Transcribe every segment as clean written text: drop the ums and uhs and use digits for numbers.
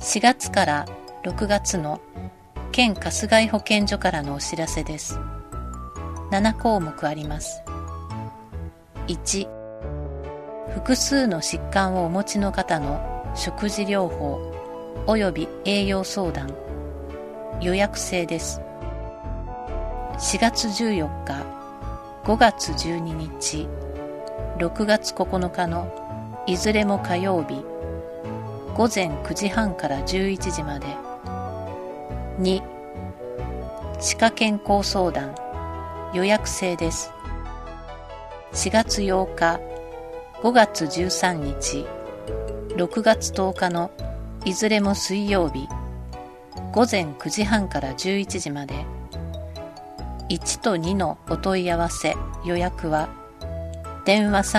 4月から6月の県春日井保健所からのお知らせです。7項目あります。1、複数の疾患をお持ちの方の食事療法および栄養相談、予約制です。4月14日、5月12日、6月9日のいずれも火曜日、午前9時半から11時まで。2、歯科健康相談、予約制です。4月8日、5月13日、6月10日のいずれも水曜日、午前9時半から11時まで。1と2のお問い合わせ、予約は、電話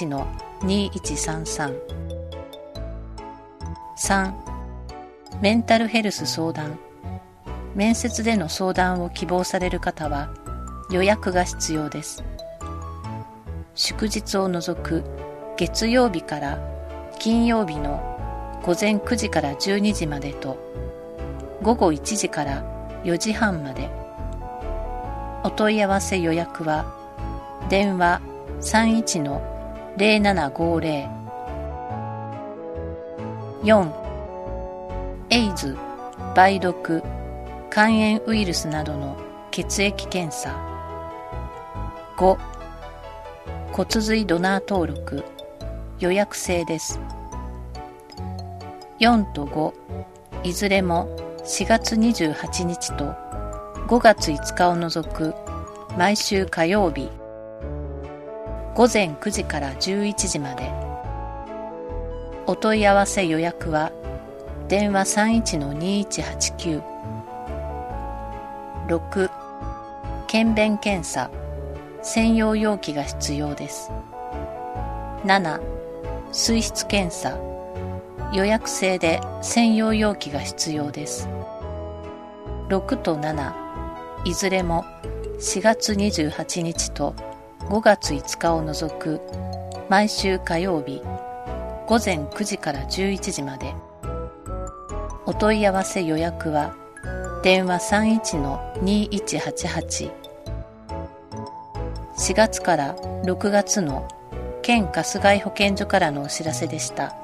31-2133。3、メンタルヘルス相談。面接での相談を希望される方は予約が必要です。祝日を除く月曜日から金曜日の午前9時から12時までと午後1時から4時半まで。お問い合わせ予約は電話31-0750。4、エイズ、梅毒、肝炎ウイルスなどの血液検査。5、骨髄ドナー登録、予約制です。4と5、いずれも4月28日と5月5日を除く毎週火曜日、午前9時から11時まで。お問い合わせ予約は電話31-2189。6、検便検査、専用容器が必要です。7、水質検査、予約制で専用容器が必要です。6と7、いずれも4月28日と5月5日を除く毎週火曜日、午前9時から11時まで。お問い合わせ予約は電話31-2188。4月から6月の県春日井保健所からのお知らせでした。